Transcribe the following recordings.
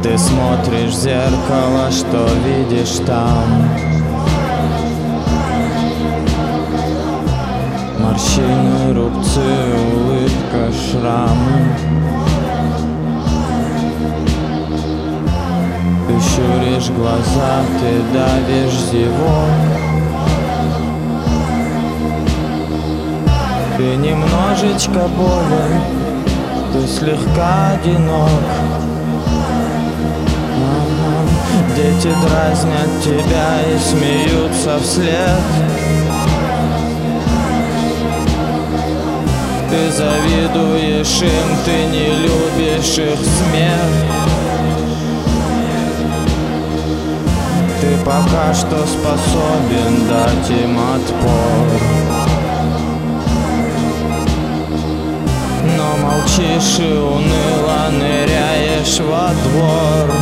Ты смотришь в зеркало, что видишь там? Морщины, рубцы, улыбка, шрамы. Ты щуришь глаза, ты давишь зевок. Ты немножечко болен, ты слегка одинок. Дети дразнят тебя и смеются вслед. Ты завидуешь им, ты не любишь их смех. Ты пока что способен дать им отпор, но молчишь и уныло ныряешь во двор.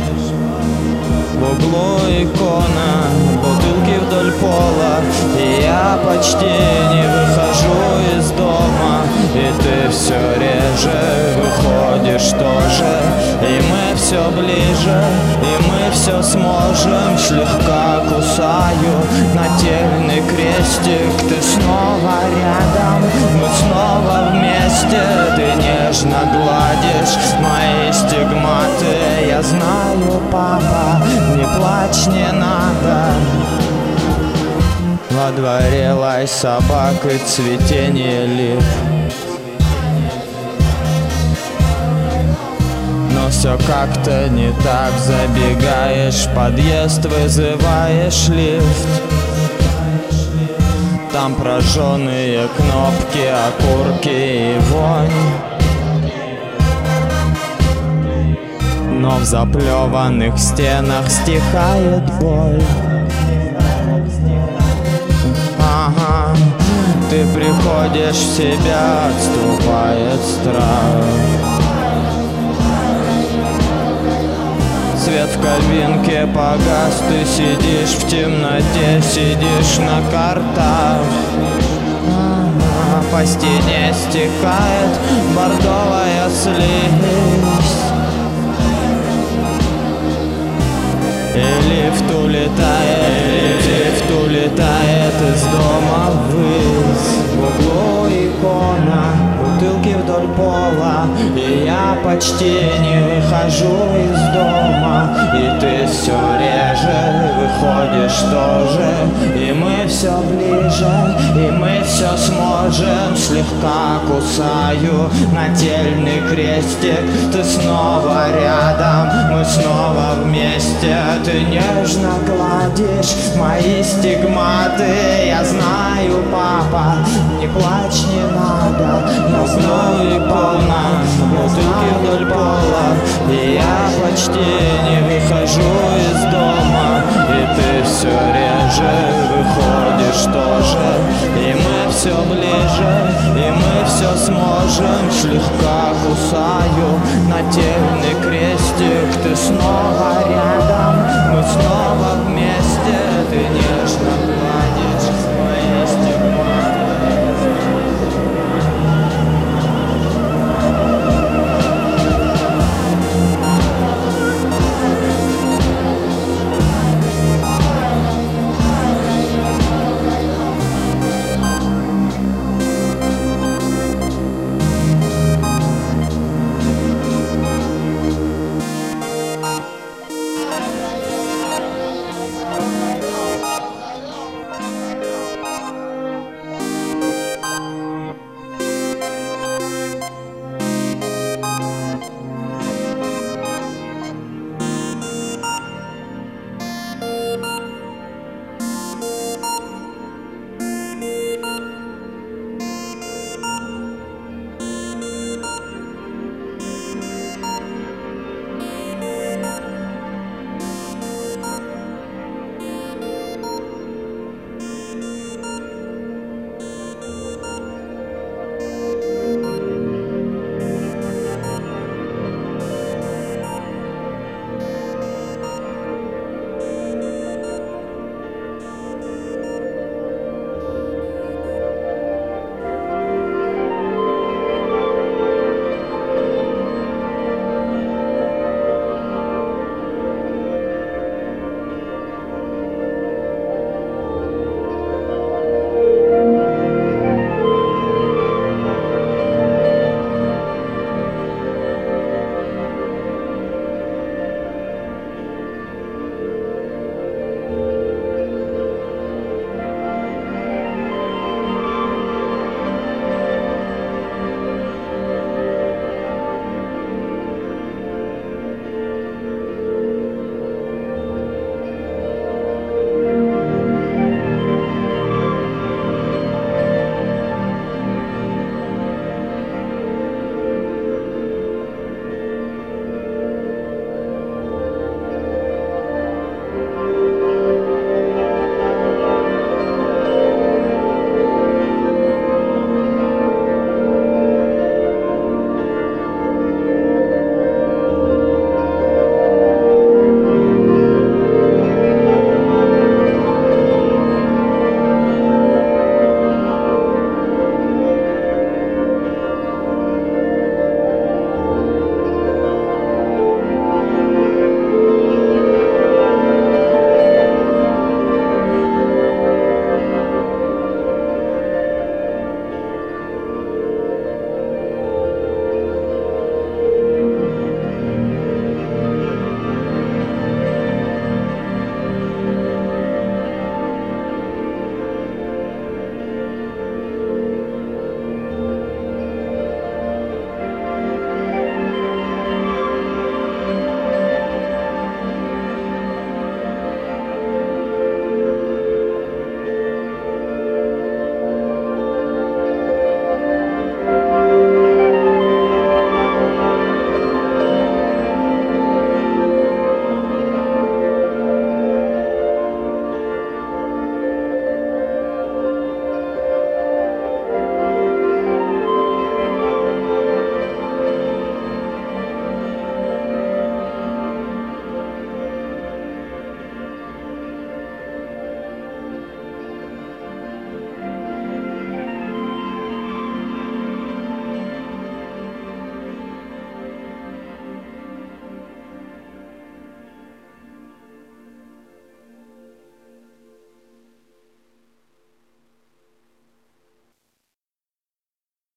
В углу икона, бутылки вдоль пола, и я почти не выхожу из дома. И ты все реже выходишь тоже, и мы все ближе, и мы все сможем. Слегка кусаю нательный крестик, ты снова рядом, мы снова вместе. Ты нежно гладишь мои стигматы. Я знаю, папа, не плачь, не надо. Во дворе лай собак и цветение лип, но все как-то не так. Забегаешь в подъезд, вызываешь лифт. Там прожженные кнопки, окурки и вонь. Но в заплеванных стенах стихает боль. Ага, ты приходишь в себя, отступает страх. Свет в кабинке погас, ты сидишь в темноте, сидишь на картах. По стене стекает бордовая слизь, и лифт улетает из дома ввысь. В углу икона, бутылки вдоль пола, и я почти не выхожу из дома. И ты все реже выходишь тоже, и мы все ближе, и мы все сможем. Слегка кусаю нательный крестик, ты снова рядом, мы снова вместе. Ты нежно гладишь мои стигматы. Я знаю, папа, не плачь, не надо. Я знаю, икона, бутылки вдоль пола, и я почти не выхожу из дома. И ты все реже выходишь тоже, и мы все ближе, и мы все сможем. Слегка кусаю нательный крестик, ты снова рядом, мы снова вместе. Ты нежно